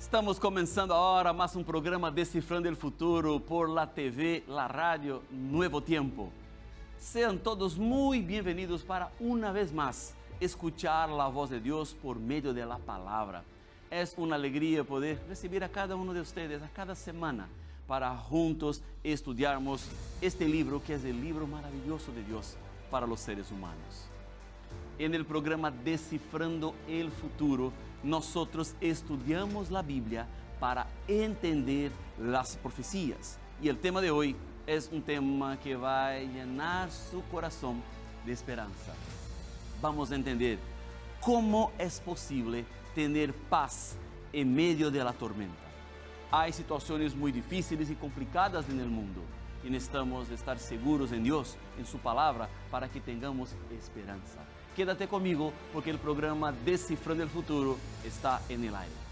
Estamos começando agora mais um programa Decifrando el Futuro por la TV, la radio, Nuevo Tiempo. Sean todos muy bienvenidos para una vez más escuchar la voz de Dios por medio de la palabra. Es una alegría poder recibir a cada uno de ustedes a cada semana para juntos estudiarmos este libro que es el libro maravilloso de Dios para los seres humanos. En el programa Descifrando el Futuro, nosotros estudiamos la Biblia para entender las profecías. Y el tema de hoy es un tema que va a llenar su corazón de esperanza. Vamos a entender cómo es posible tener paz en medio de la tormenta. Hay situaciones muy difíciles y complicadas en el mundo y necesitamos estar seguros en Dios, en su palabra, para que tengamos esperanza. Quédate conmigo porque el programa Descifrando el Futuro está en el aire.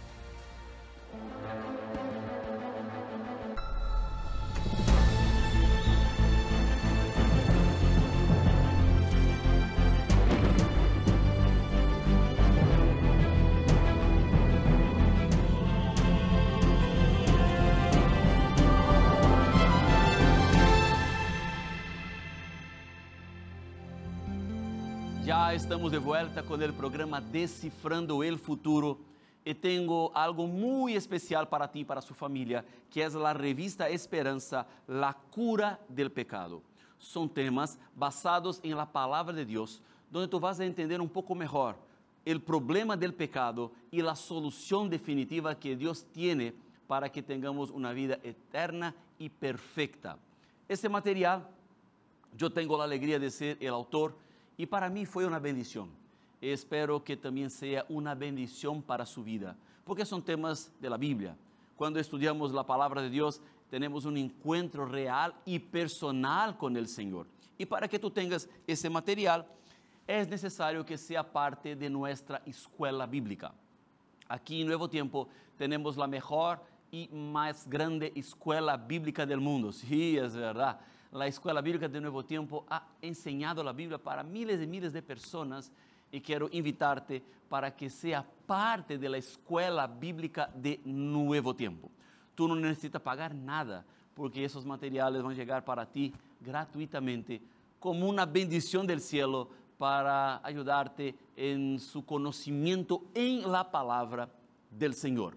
Ya estamos de vuelta con el programa Descifrando el Futuro y tengo algo muy especial para ti y para su familia, que es la revista Esperanza, la cura del pecado. Son temas basados en la palabra de Dios, donde tú vas a entender un poco mejor el problema del pecado y la solución definitiva que Dios tiene para que tengamos una vida eterna y perfecta. Este material, yo tengo la alegría de ser el autor y para mí fue una bendición. Espero que también sea una bendición para su vida, porque son temas de la Biblia. Cuando estudiamos la palabra de Dios, tenemos un encuentro real y personal con el Señor. Y para que tú tengas ese material, es necesario que sea parte de nuestra escuela bíblica. Aquí en Nuevo Tiempo tenemos la mejor y más grande escuela bíblica del mundo. Sí, es verdad. La Escuela Bíblica de Nuevo Tiempo ha enseñado la Biblia para miles y miles de personas y quiero invitarte para que sea parte de la Escuela Bíblica de Nuevo Tiempo. Tú no necesitas pagar nada porque esos materiales van a llegar para ti gratuitamente como una bendición del cielo para ayudarte en su conocimiento en la palabra del Señor.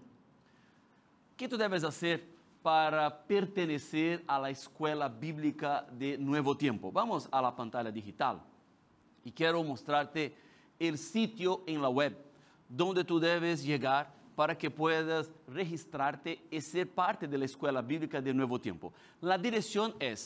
¿Qué tú debes hacer para pertenecer a la Escuela Bíblica de Nuevo Tiempo? Vamos a la pantalla digital y quiero mostrarte el sitio en la web donde tú debes llegar para que puedas registrarte y ser parte de la Escuela Bíblica de Nuevo Tiempo. La dirección es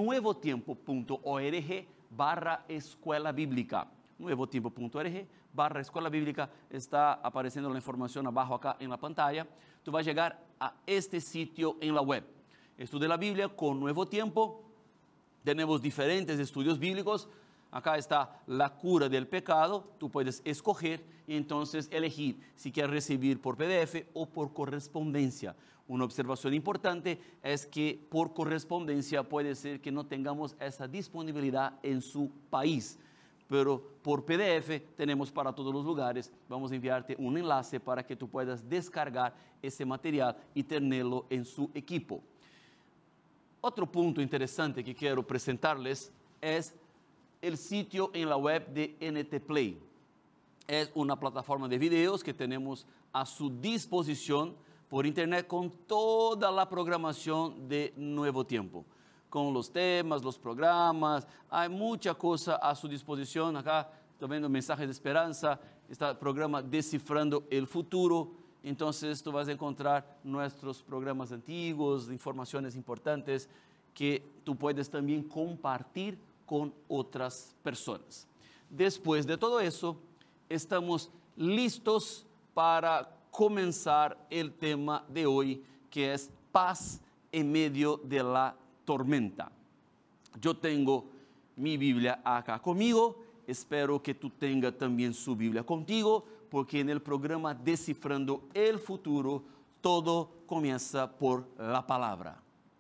nuevotiempo.org/escuela bíblica. nuevotiempo.org/escuela bíblica. Está apareciendo la información abajo acá en la pantalla. Tú vas a llegar a este sitio en la web. Estudia la Biblia con Nuevo Tiempo. Tenemos diferentes estudios bíblicos. Acá está la cura del pecado. Tú puedes escoger y entonces elegir si quieres recibir por PDF o por correspondencia. Una observación importante es que por correspondencia puede ser que no tengamos esa disponibilidad en su país. Pero por PDF tenemos para todos los lugares. Vamos a enviarte un enlace para que tú puedas descargar ese material y tenerlo en su equipo. Otro punto interesante que quiero presentarles es el sitio en la web de NT Play. Es una plataforma de videos que tenemos a su disposición por internet con toda la programación de Nuevo Tiempo, con los temas, los programas, hay mucha cosa a su disposición. Acá estoy viendo mensajes de esperanza, está el programa Descifrando el Futuro, entonces tú vas a encontrar nuestros programas antiguos, informaciones importantes que tú puedes también compartir con otras personas. Después de todo eso, estamos listos para comenzar el tema de hoy, que es paz en medio de la tormenta. Yo tengo mi Biblia acá conmigo, espero que tú tengas también su Biblia contigo, porque en el programa Descifrando el Futuro, todo comienza por la palabra.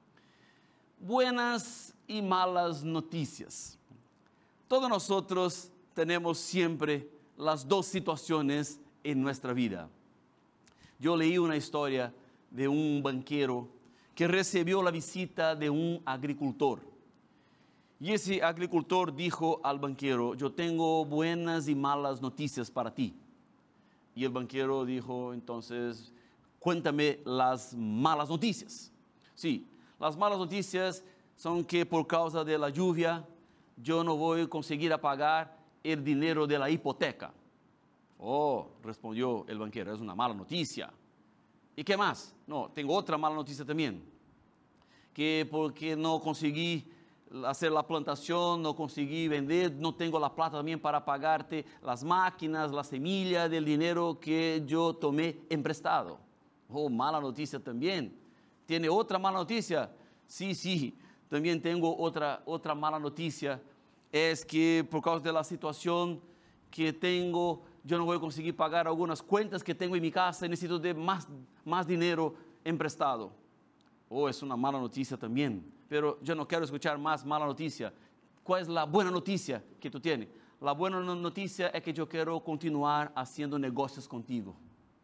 Buenas y malas noticias. Todos nosotros tenemos siempre las dos situaciones en nuestra vida. Yo leí una historia de un banquero que recibió la visita de un agricultor. Y ese agricultor dijo al banquero: yo tengo buenas y malas noticias para ti. Y el banquero dijo entonces: cuéntame las malas noticias. Sí, las malas noticias son que por causa de la lluvia yo no voy a conseguir pagar el dinero de la hipoteca. Oh, respondió el banquero, es una mala noticia. ¿Y qué más? No, tengo otra mala noticia también. Que porque no conseguí hacer la plantación, no conseguí vender, no tengo la plata también para pagarte las máquinas, la semilla del dinero que yo tomé en prestado. Oh, mala noticia también. ¿Tiene otra mala noticia? Sí, también tengo otra mala noticia. Es que por causa de la situación que tengo, yo no voy a conseguir pagar algunas cuentas que tengo en mi casa y necesito de más dinero en prestado. Oh, es una mala noticia también, pero yo no quiero escuchar más mala noticia. ¿Cuál es la buena noticia que tú tienes? La buena noticia es que yo quiero continuar haciendo negocios contigo.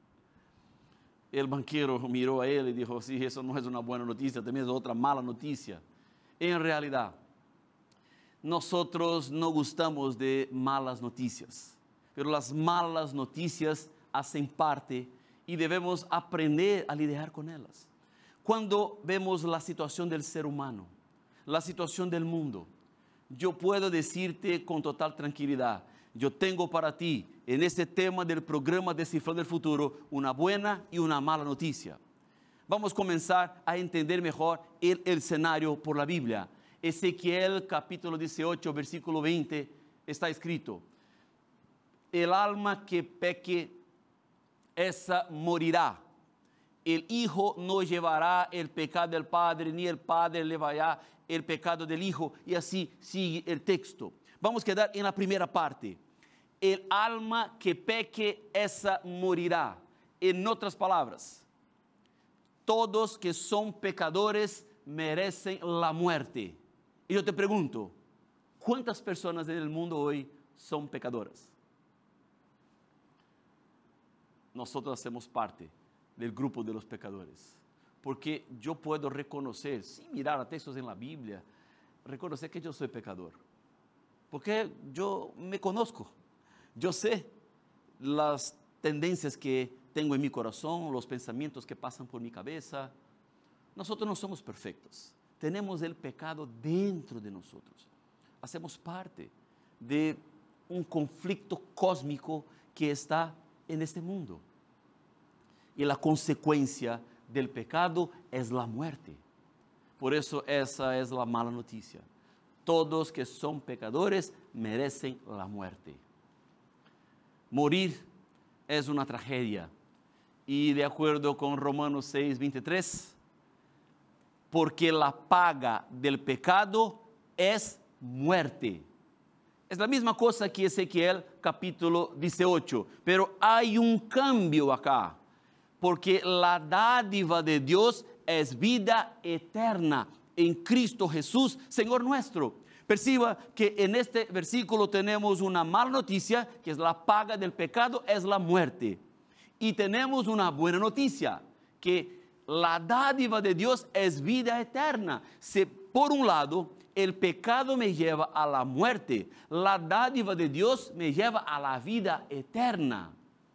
El banquero miró a él y dijo: sí, eso no es una buena noticia, también es otra mala noticia. En realidad, nosotros no gustamos de malas noticias, pero las malas noticias hacen parte y debemos aprender a lidiar con ellas. Cuando vemos la situación del ser humano, la situación del mundo, yo puedo decirte con total tranquilidad: yo tengo para ti, en este tema del programa Descifrando el Futuro, una buena y una mala noticia. Vamos a comenzar a entender mejor el escenario por la Biblia. Ezequiel capítulo 18, versículo 20, está escrito: el alma que peque, esa morirá. El hijo no llevará el pecado del padre, ni el padre llevará el pecado del hijo. Y así sigue el texto. Vamos a quedar en la primera parte. El alma que peque, esa morirá. En otras palabras, todos que son pecadores merecen la muerte. Y yo te pregunto, ¿cuántas personas en el mundo hoy son pecadoras? Nosotros hacemos parte del grupo de los pecadores, porque yo puedo reconocer, sin mirar a textos en la Biblia, reconocer que yo soy pecador, porque yo me conozco, yo sé las tendencias que tengo en mi corazón, los pensamientos que pasan por mi cabeza. Nosotros no somos perfectos, tenemos el pecado dentro de nosotros, hacemos parte de un conflicto cósmico que está en este mundo. Y la consecuencia del pecado es la muerte. Por eso esa es la mala noticia. Todos que son pecadores merecen la muerte. Morir es una tragedia. Y de acuerdo con Romanos 6, 23, porque la paga del pecado es muerte. Es la misma cosa que Ezequiel capítulo 18, pero hay un cambio acá. Porque la dádiva de Dios es vida eterna en Cristo Jesús, Señor nuestro. Perciba que en este versículo tenemos una mala noticia, que es la paga del pecado, es la muerte. Y tenemos una buena noticia, que la dádiva de Dios es vida eterna. Si por un lado el pecado me lleva a la muerte, la dádiva de Dios me lleva a la vida eterna.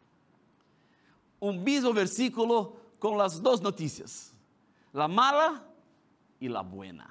Un mismo versículo con las dos noticias, la mala y la buena.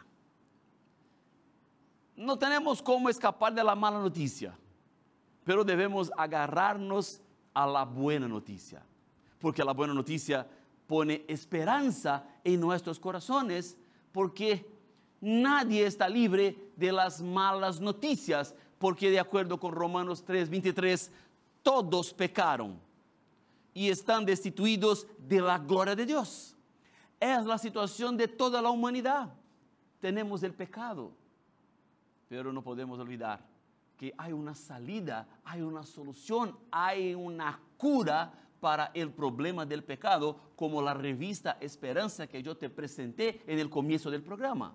No tenemos cómo escapar de la mala noticia, pero debemos agarrarnos a la buena noticia, porque la buena noticia pone esperanza en nuestros corazones, porque nadie está libre de las malas noticias, porque de acuerdo con Romanos 3:23, todos pecaron y están destituidos de la gloria de Dios. Es la situación de toda la humanidad. Tenemos el pecado, pero no podemos olvidar que hay una salida, hay una solución, hay una cura para el problema del pecado, como la revista Esperanza que yo te presenté en el comienzo del programa.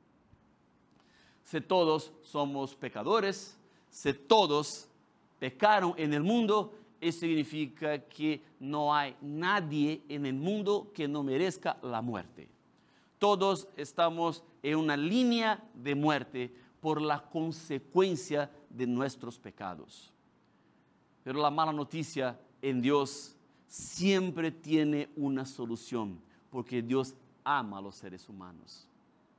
Si todos somos pecadores, si todos pecaron en el mundo, eso significa que no hay nadie en el mundo que no merezca la muerte. Todos estamos en una línea de muerte por la consecuencia de nuestros pecados. Pero la mala noticia en Dios siempre tiene una solución, porque Dios ama a los seres humanos.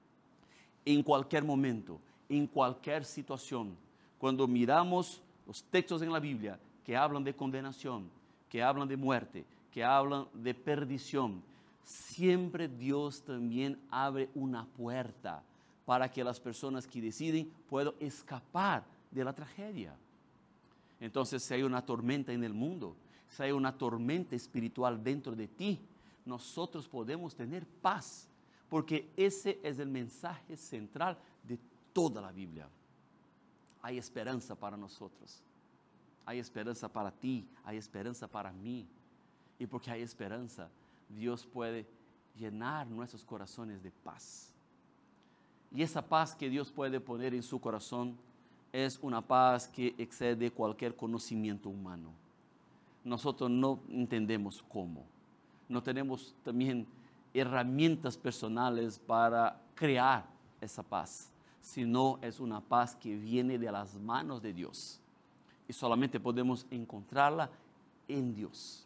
En cualquier momento, en cualquier situación, cuando miramos los textos en la Biblia que hablan de condenación, que hablan de muerte, que hablan de perdición, siempre Dios también abre una puerta para que las personas que deciden puedan escapar de la tragedia. Entonces, si hay una tormenta en el mundo, si hay una tormenta espiritual dentro de ti, nosotros podemos tener paz, porque ese es el mensaje central de toda la Biblia. Hay esperanza para nosotros, hay esperanza para ti, hay esperanza para mí, y porque hay esperanza, Dios puede llenar nuestros corazones de paz. Y esa paz que Dios puede poner en su corazón es una paz que excede cualquier conocimiento humano. Nosotros no entendemos cómo. No tenemos también herramientas personales para crear esa paz, sino es una paz que viene de las manos de Dios. Y solamente podemos encontrarla en Dios.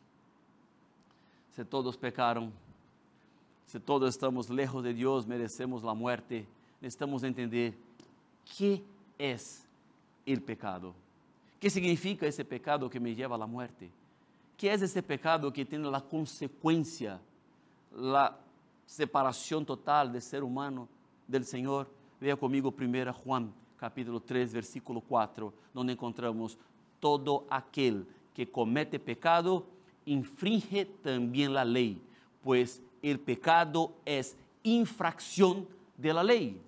Si todos pecaron, si todos estamos lejos de Dios, merecemos la muerte, necesitamos entender qué es el pecado. ¿Qué significa ese pecado que me lleva a la muerte? ¿Qué es ese pecado que tiene la consecuencia, la separación total del ser humano del Señor? Vea conmigo 1 Juan, capítulo 3, versículo 4, donde encontramos: todo aquel que comete pecado infringe también la ley, pues el pecado es infracción de la ley.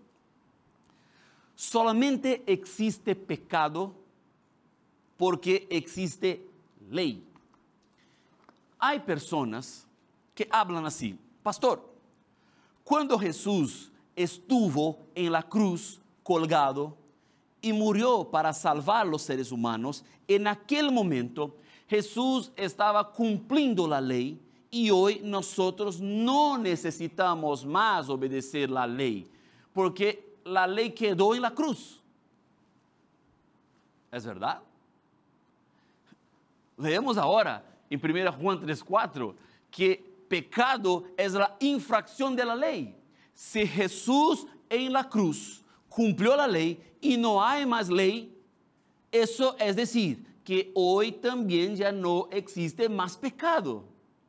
Solamente existe pecado porque existe ley. Hay personas que hablan así: pastor, cuando Jesús estuvo en la cruz colgado y murió para salvar a los seres humanos, en aquel momento Jesús estaba cumpliendo la ley y hoy nosotros no necesitamos más obedecer la ley, porque la ley quedó en la cruz. ¿Es verdad? Leemos ahora en 1 Juan 3:4 que pecado es la infracción de la ley. Si Jesús en la cruz cumplió la ley y no hay más ley, eso es decir que hoy también ya no existe más pecado.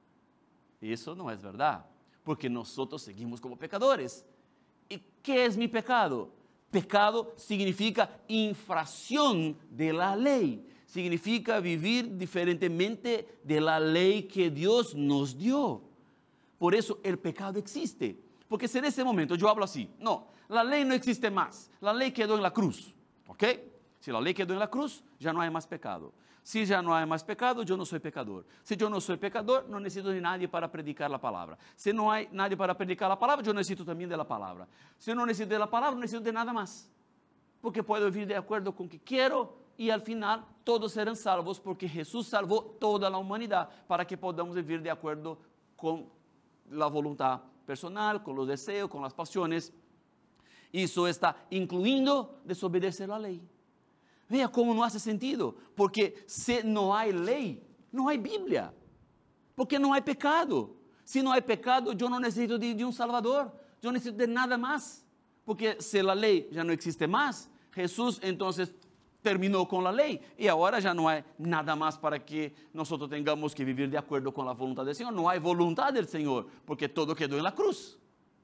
Eso no es verdad, porque nosotros seguimos como pecadores. ¿Y qué es mi pecado? Pecado significa infracción de la ley. Significa vivir diferentemente de la ley que Dios nos dio. Por eso el pecado existe. Porque si en ese momento yo hablo así: no, la ley no existe más, la ley quedó en la cruz, ¿ok? Si la ley quedó en la cruz, ya no hay más pecado. Si ya no hay más pecado, yo no soy pecador. Si yo no soy pecador, no necesito de nadie para predicar la palabra. Si no hay nadie para predicar la palabra, yo necesito también de la palabra. Si no necesito de la palabra, no necesito de nada más. Porque puedo vivir de acuerdo con lo que quiero y al final todos serán salvos, porque Jesús salvó toda la humanidad para que podamos vivir de acuerdo con la voluntad personal, con los deseos, con las pasiones. Y eso está incluyendo desobedecer la ley. Vea cómo no hace sentido, porque si no hay ley, no hay Biblia, porque no hay pecado. Si no hay pecado, yo no necesito de un Salvador, yo no necesito de nada más, porque si la ley ya no existe más, Jesús entonces terminó con la ley y ahora ya no hay nada más para que nosotros tengamos que vivir de acuerdo con la voluntad del Señor. No hay voluntad del Señor, porque todo quedó en la cruz.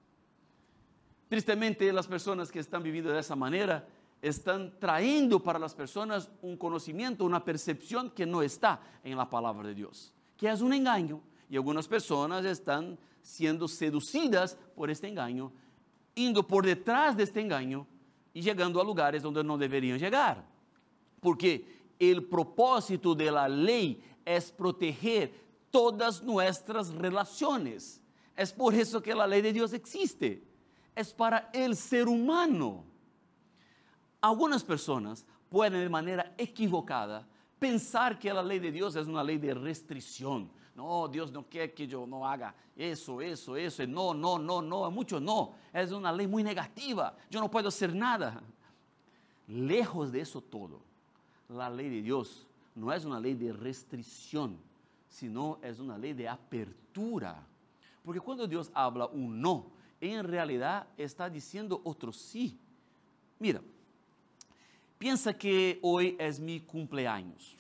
Tristemente, las personas que están viviendo de esa manera están trayendo para las personas un conocimiento, una percepción que no está en la palabra de Dios, que es un engaño, y algunas personas están siendo seducidas por este engaño, indo por detrás de este engaño y llegando a lugares donde no deberían llegar, porque el propósito de la ley es proteger todas nuestras relaciones. Es por eso que la ley de Dios existe, es para el ser humano. Algunas personas pueden de manera equivocada Pensar que la ley de Dios es una ley de restricción. No, Dios no quiere que yo no haga eso. No, no, no, no, mucho no. Es una ley muy negativa. Yo no puedo hacer nada. Lejos de eso todo, la ley de Dios no es una ley de restricción, sino es una ley de apertura. Porque cuando Dios habla un no, en realidad está diciendo otro sí. Mira, piensa que hoy es mi cumpleaños.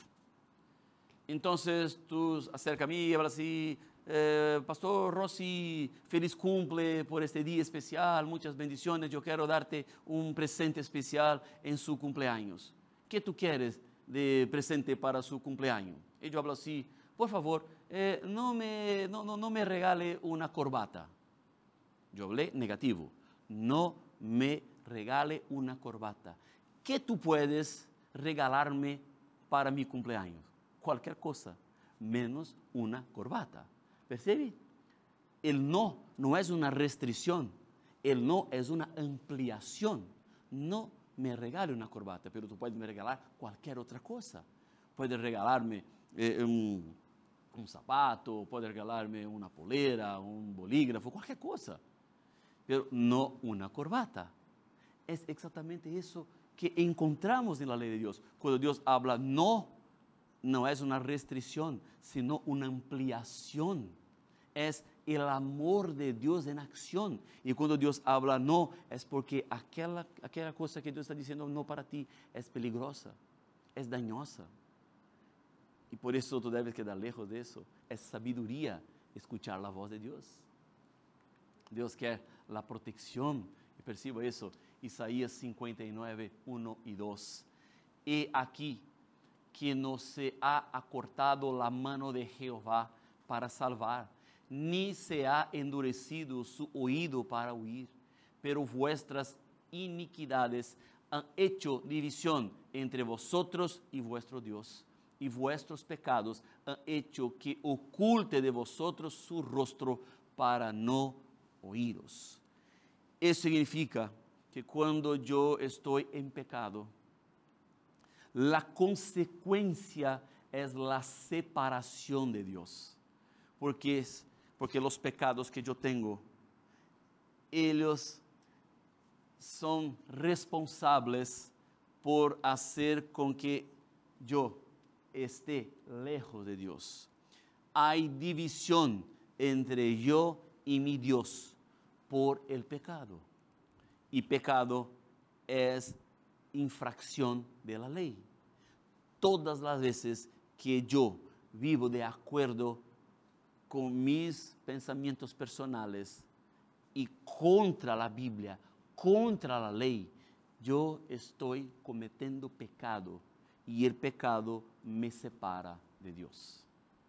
Entonces tú acerca a mí y hablas así, Pastor Rossi, feliz cumple por este día especial, muchas bendiciones, yo quiero darte un presente especial en su cumpleaños. ¿Qué tú quieres de presente para su cumpleaños? Y yo hablo así, por favor, no me regale una corbata. Yo hablé negativo, no me regale una corbata. ¿Qué tú puedes regalarme para mi cumpleaños? Cualquier cosa, menos una corbata. ¿Percibe? El no no es una restricción, el no es una ampliación. No me regale una corbata, pero tú puedes me regalar cualquier otra cosa. Puedes regalarme un zapato, puedes regalarme una polera, un bolígrafo, cualquier cosa, pero no una corbata. Es exactamente eso que encontramos en la ley de Dios. Cuando Dios habla no es una restricción, sino una ampliación. Es el amor de Dios en acción. Y cuando Dios habla no, es porque aquella cosa que Dios está diciendo no para ti es peligrosa, es dañosa. Y por eso tú debes quedar lejos de eso. Es sabiduría escuchar la voz de Dios. Dios quiere la protección. Y perciba eso. Isaías 59, 1 y 2. He aquí que no se ha acortado la mano de Jehová para salvar, ni se ha endurecido su oído para oír, pero vuestras iniquidades han hecho división entre vosotros y vuestro Dios, y vuestros pecados han hecho que oculte de vosotros su rostro para no oíros. Eso significa que cuando yo estoy en pecado, la consecuencia es la separación de Dios, porque los pecados que yo tengo, ellos son responsables por hacer con que yo esté lejos de Dios. Hay división entre yo y mi Dios por el pecado, y pecado es infracción de la ley. Todas las veces que yo vivo de acuerdo con mis pensamientos personales y contra la Biblia, contra la ley, yo estoy cometiendo pecado y el pecado me separa de Dios.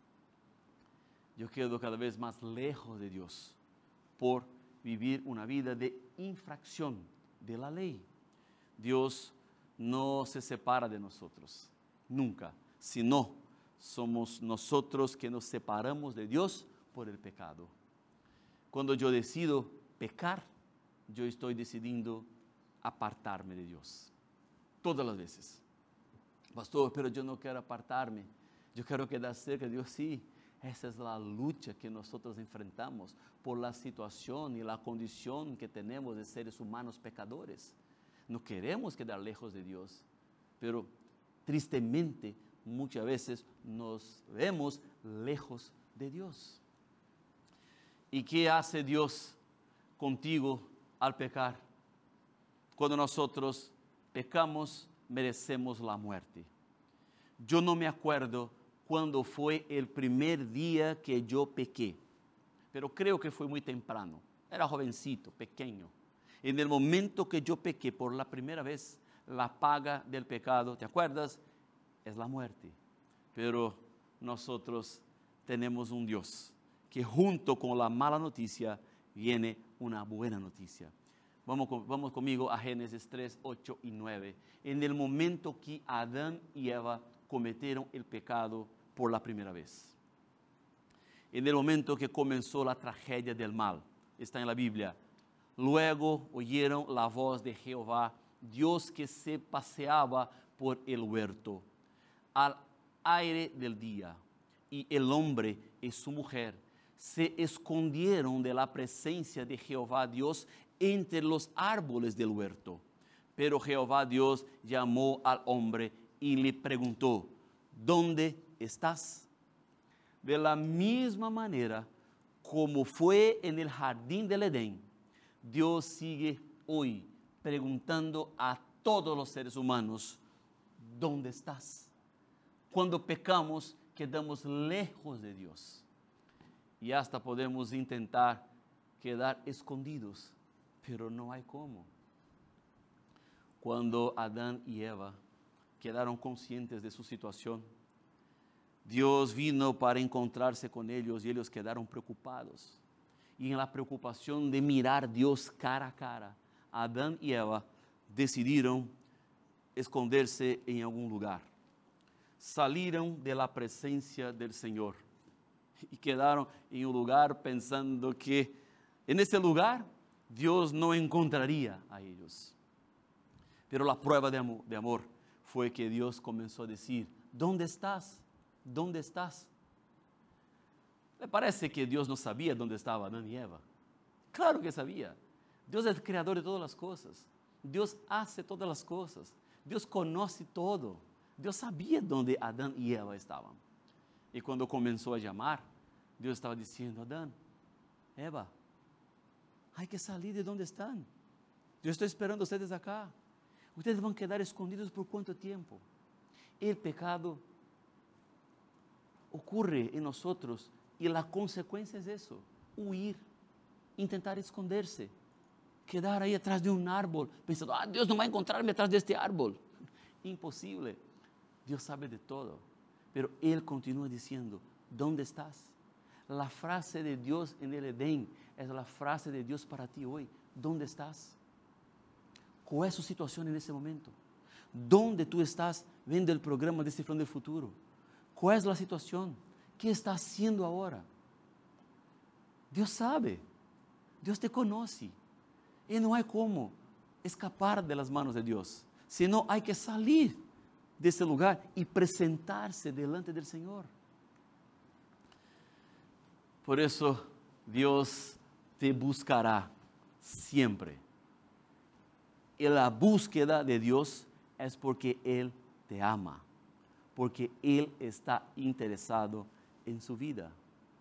Yo quedo cada vez más lejos de Dios por vivir una vida de infracción de la ley. Dios no se separa de nosotros, nunca, sino somos nosotros que nos separamos de Dios por el pecado. Cuando yo decido pecar, yo estoy decidiendo apartarme de Dios, todas las veces. Pastor, pero yo no quiero apartarme, yo quiero quedar cerca de Dios. Sí, esa es la lucha que nosotros enfrentamos por la situación y la condición que tenemos de seres humanos pecadores. No queremos quedar lejos de Dios, pero tristemente muchas veces nos vemos lejos de Dios. ¿Y qué hace Dios contigo al pecar? Cuando nosotros pecamos, merecemos la muerte. Yo no me acuerdo cuándo fue el primer día que yo pequé, pero creo que fue muy temprano. Era jovencito, pequeño. En el momento que yo pequé por la primera vez, la paga del pecado, ¿te acuerdas? Es la muerte. Pero nosotros tenemos un Dios que junto con la mala noticia viene una buena noticia. Vamos conmigo a Génesis 3, 8 y 9. En el momento que Adán y Eva cometieron el pecado por la primera vez. En el momento que comenzó la tragedia del mal. Está en la Biblia. Luego oyeron la voz de Jehová, Dios que se paseaba por el huerto. Al aire del día, y el hombre y su mujer se escondieron de la presencia de Jehová Dios entre los árboles del huerto. Pero Jehová Dios llamó al hombre y le preguntó, ¿dónde estás? De la misma manera como fue en el jardín del Edén, Dios sigue hoy preguntando a todos los seres humanos, ¿dónde estás? Cuando pecamos, quedamos lejos de Dios y hasta podemos intentar quedar escondidos, pero no hay cómo. Cuando Adán y Eva quedaron conscientes de su situación, Dios vino para encontrarse con ellos y ellos quedaron preocupados. Y en la preocupación de mirar a Dios cara a cara, Adán y Eva decidieron esconderse en algún lugar. Salieron de la presencia del Señor y quedaron en un lugar pensando que en ese lugar Dios no encontraría a ellos. Pero la prueba de amor fue que Dios comenzó a decir, ¿dónde estás? ¿Dónde estás? ¿Le parece que Dios no sabía dónde estaba Adán y Eva? Claro que sabía. Dios es el creador de todas las cosas. Dios hace todas las cosas. Dios conoce todo. Dios sabía dónde Adán y Eva estaban. Y cuando comenzó a llamar, Dios estaba diciendo, Adán, Eva, hay que salir de donde están. Yo estoy esperando a ustedes acá. Ustedes van a quedar escondidos por cuánto tiempo. El pecado ocurre en nosotros y la consecuencia es eso, huir, intentar esconderse, quedar ahí atrás de un árbol, pensando, Dios no va a encontrarme atrás de este árbol. Imposible. Dios sabe de todo, pero Él continúa diciendo, ¿dónde estás? La frase de Dios en el Edén es la frase de Dios para ti hoy. ¿Dónde estás? ¿Cuál es su situación en ese momento? ¿Dónde tú estás viendo el programa Descifrando el Futuro? ¿Cuál es la situación? ¿Qué está haciendo ahora? Dios sabe. Dios te conoce. Y no hay cómo escapar de las manos de Dios. Sino hay que salir de ese lugar y presentarse delante del Señor. Por eso Dios te buscará siempre. Y la búsqueda de Dios es porque Él te ama, porque Él está interesado en su vida.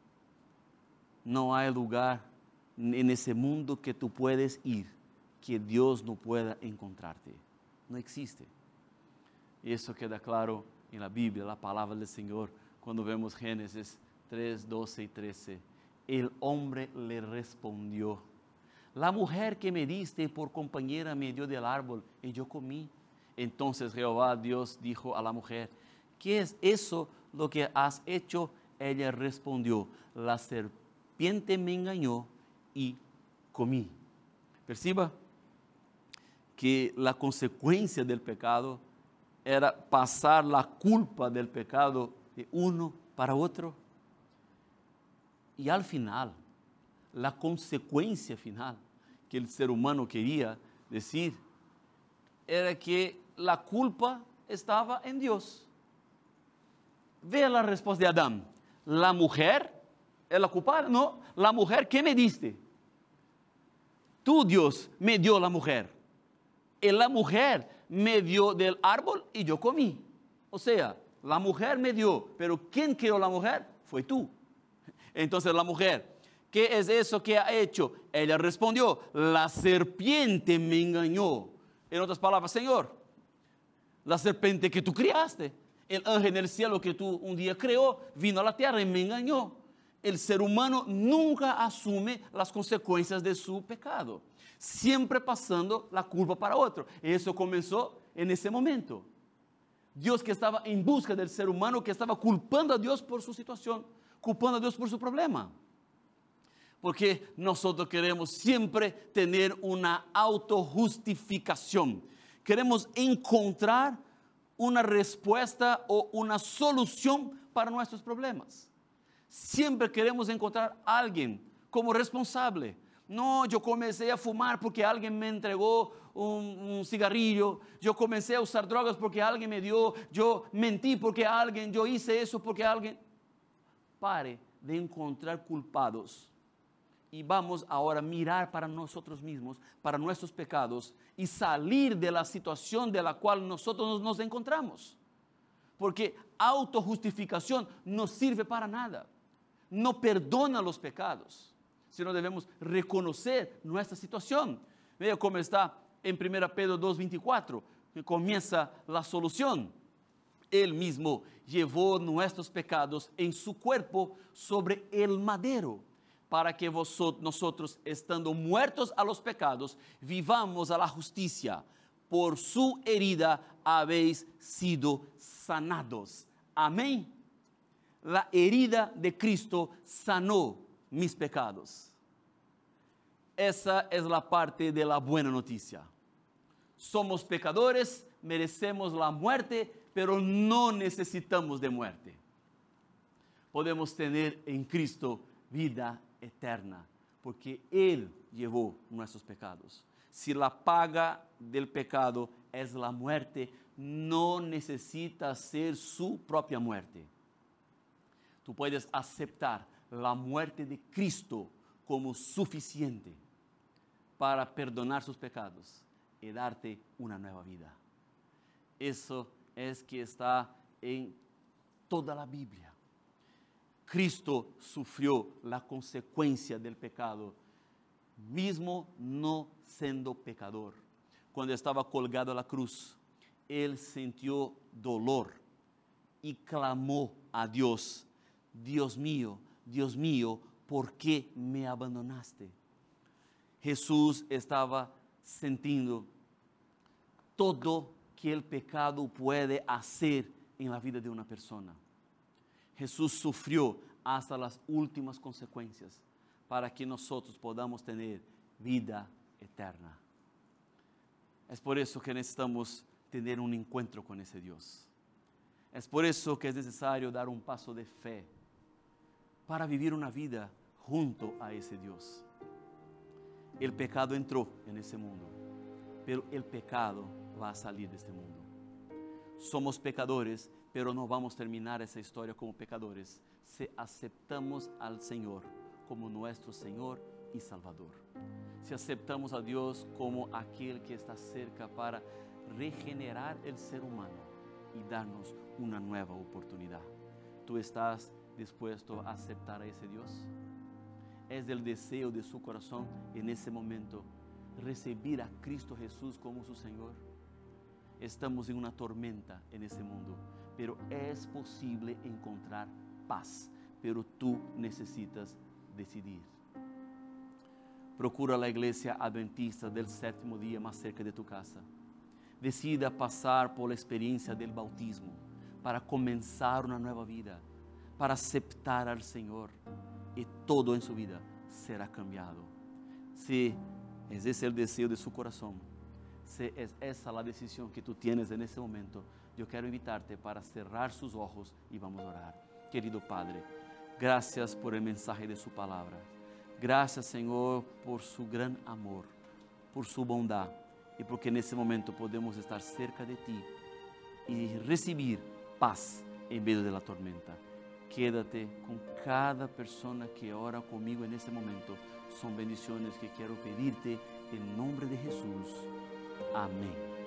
No hay lugar en ese mundo que tú puedes ir que Dios no pueda encontrarte. No existe. Y eso queda claro en la Biblia, la palabra del Señor, cuando vemos Génesis 3, 12 y 13. El hombre le respondió, la mujer que me diste por compañera me dio del árbol y yo comí. Entonces Jehová Dios dijo a la mujer, ¿qué es eso lo que has hecho? Ella respondió, la serpiente me engañó y comí. Perciba que la consecuencia del pecado era pasar la culpa del pecado de uno para otro. Y al final, la consecuencia final que el ser humano quería decir era que la culpa estaba en Dios. Vea la respuesta de Adán. La mujer es la culpable. No, la mujer que me diste. Tú, Dios, me dio la mujer. Y la mujer me dio del árbol y yo comí. O sea, la mujer me dio, pero ¿quién creó la mujer? Fue tú. Entonces la mujer, ¿qué es eso que ha hecho? Ella respondió, la serpiente me engañó. En otras palabras, Señor, la serpiente que tú criaste, el ángel en el cielo que tú un día creó, vino a la tierra y me engañó. El ser humano nunca asume las consecuencias de su pecado, siempre pasando la culpa para otro. Eso comenzó en ese momento. Dios que estaba en busca del ser humano, que estaba culpando a Dios por su situación, culpando a Dios por su problema. Porque nosotros queremos siempre tener una autojustificación. Queremos encontrar una respuesta o una solución para nuestros problemas. Siempre queremos encontrar a alguien como responsable. No, yo comencé a fumar porque alguien me entregó un cigarrillo. Yo comencé a usar drogas porque alguien me dio. Yo mentí porque alguien, yo hice eso porque alguien. Pare de encontrar culpados y vamos ahora a mirar para nosotros mismos, para nuestros pecados y salir de la situación de la cual nosotros nos encontramos. Porque autojustificación no sirve para nada, no perdona los pecados, sino debemos reconocer nuestra situación. Vea cómo está en 1 Pedro 2:24, que comienza la solución. Él mismo llevó nuestros pecados en su cuerpo sobre el madero, para que nosotros, estando muertos a los pecados, vivamos a la justicia. Por su herida habéis sido sanados. Amén. La herida de Cristo sanó mis pecados. Esa es la parte de la buena noticia. Somos pecadores, merecemos la muerte, pero no necesitamos de muerte. Podemos tener en Cristo vida eterna, porque Él llevó nuestros pecados. Si la paga del pecado es la muerte, no necesita ser su propia muerte. Tú puedes aceptar la muerte de Cristo como suficiente para perdonar sus pecados y darte una nueva vida. Eso es que está en toda la Biblia. Cristo sufrió la consecuencia del pecado, mismo no siendo pecador. Cuando estaba colgado a la cruz, Él sintió dolor y clamó a Dios: Dios mío, ¿por qué me abandonaste? Jesús estaba sintiendo todo que el pecado puede hacer en la vida de una persona. Jesús sufrió hasta las últimas consecuencias para que nosotros podamos tener vida eterna. Es por eso que necesitamos tener un encuentro con ese Dios. Es por eso que es necesario dar un paso de fe para vivir una vida junto a ese Dios. El pecado entró en ese mundo, pero el pecado va a salir de este mundo. Somos pecadores, pero no vamos a terminar esa historia como pecadores si aceptamos al Señor como nuestro Señor y Salvador. Si aceptamos a Dios como aquel que está cerca para regenerar el ser humano y darnos una nueva oportunidad. ¿Tú estás dispuesto a aceptar a ese Dios? Es el deseo de su corazón en ese momento recibir a Cristo Jesús como su Señor. Estamos en una tormenta en ese mundo, pero es posible encontrar paz, pero tú necesitas decidir. Procura la iglesia adventista del séptimo día más cerca de tu casa. Decida pasar por la experiencia del bautismo para comenzar una nueva vida, para aceptar al Señor, y todo en su vida será cambiado. Si es ese el deseo de su corazón, si es esa la decisión que tú tienes en ese momento, yo quiero invitarte para cerrar sus ojos y vamos a orar. Querido Padre, gracias por el mensaje de su palabra. Gracias, Señor, por su gran amor, por su bondad y porque en ese momento podemos estar cerca de ti y recibir paz en medio de la tormenta. Quédate con cada persona que ora conmigo en ese momento. Son bendiciones que quiero pedirte en nombre de Jesús. Amén.